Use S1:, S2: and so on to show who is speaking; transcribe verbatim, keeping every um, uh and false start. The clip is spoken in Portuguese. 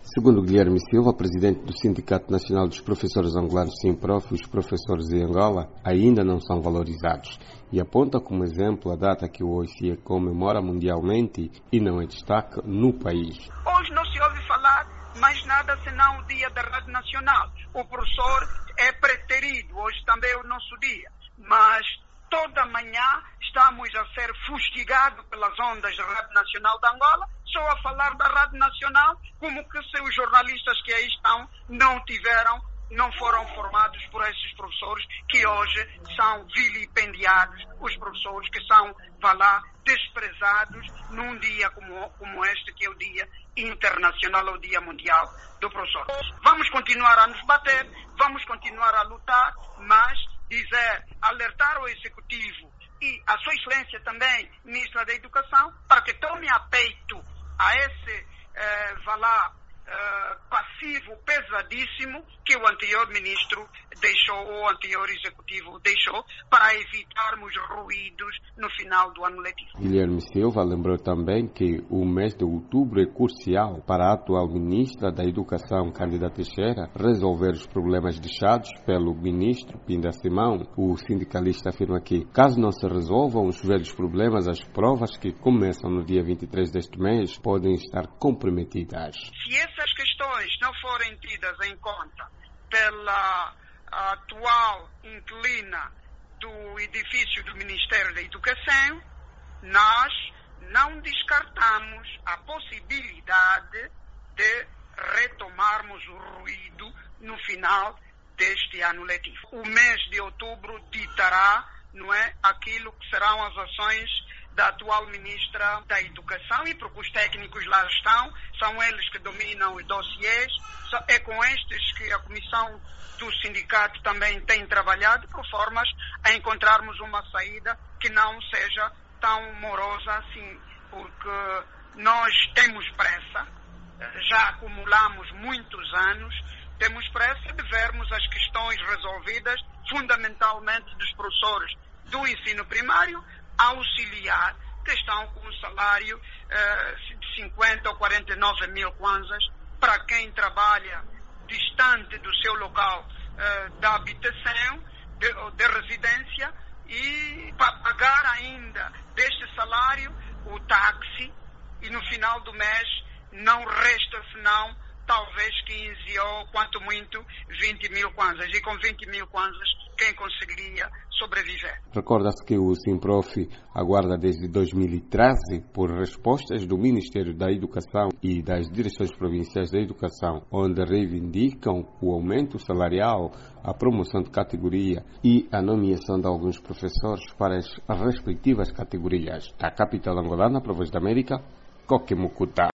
S1: Segundo Guilherme Silva, presidente do Sindicato Nacional dos Professores Angolanos SINPROF, os professores de Angola ainda não são valorizados e aponta como exemplo a data que o O I C comemora mundialmente e não é destaque no país.
S2: Hoje não se ouve falar mais nada senão o Dia da Rádio Nacional. O professor é preterido, hoje também é o nosso dia, mas toda manhã estamos a ser fustigados pelas ondas da Rádio Nacional de Angola, só a falar da Rádio Nacional, como que se os jornalistas que aí estão não tiveram, não foram formados por esses professores que hoje são vilipendiados, os professores que são, vá lá, desprezados num dia como, como este, que é o Dia Internacional ou Dia Mundial do Professor. Vamos continuar a nos bater, vamos continuar a lutar, mas dizer, alertar o Executivo e a Sua Excelência também, Ministra da Educação, para que tome a peito a esse, eh, vá lá, eh, passivo pesadíssimo que o anterior Ministro deixou, ou o anterior Executivo deixou, para evitarmos ruídos no final do ano letivo.
S1: Guilherme Silva lembrou também que o mês de outubro é crucial para a atual Ministra da Educação, Cândida Teixeira, resolver os problemas deixados pelo Ministro Pinda Simão. O sindicalista afirma que, caso não se resolvam os velhos problemas, as provas que começam no dia vinte e três deste mês podem estar comprometidas.
S2: Se essas questões não forem tidas em conta pela atual inquilina do edifício do Ministério da Educação, nós não descartamos a possibilidade de retomarmos o ruído no final deste ano letivo. O mês de outubro ditará, não é, aquilo que serão as ações da atual Ministra da Educação, e porque os técnicos lá estão, são eles que dominam os dossiês, é com estes que a Comissão do Sindicato também tem trabalhado, por formas a encontrarmos uma saída que não seja tão morosa assim, porque nós temos pressa, já acumulamos muitos anos, temos pressa de vermos as questões resolvidas, fundamentalmente dos professores do ensino primário, auxiliar, que estão com um salário uh, de cinquenta ou quarenta e nove mil kwanzas, para quem trabalha distante do seu local uh, da habitação, de, de residência, e para pagar ainda deste salário o táxi, e no final do mês não resta senão talvez quinze ou, quanto muito, vinte mil kwanzas. E com vinte mil kwanzas, quem conseguiria sobreviver?
S1: Recorda-se que o SINPROF aguarda desde dois mil e treze por respostas do Ministério da Educação e das Direções Provinciais da Educação, onde reivindicam o aumento salarial, a promoção de categoria e a nomeação de alguns professores para as respectivas categorias. Da capital angolana, para a Voz da América, Coque Mucuta.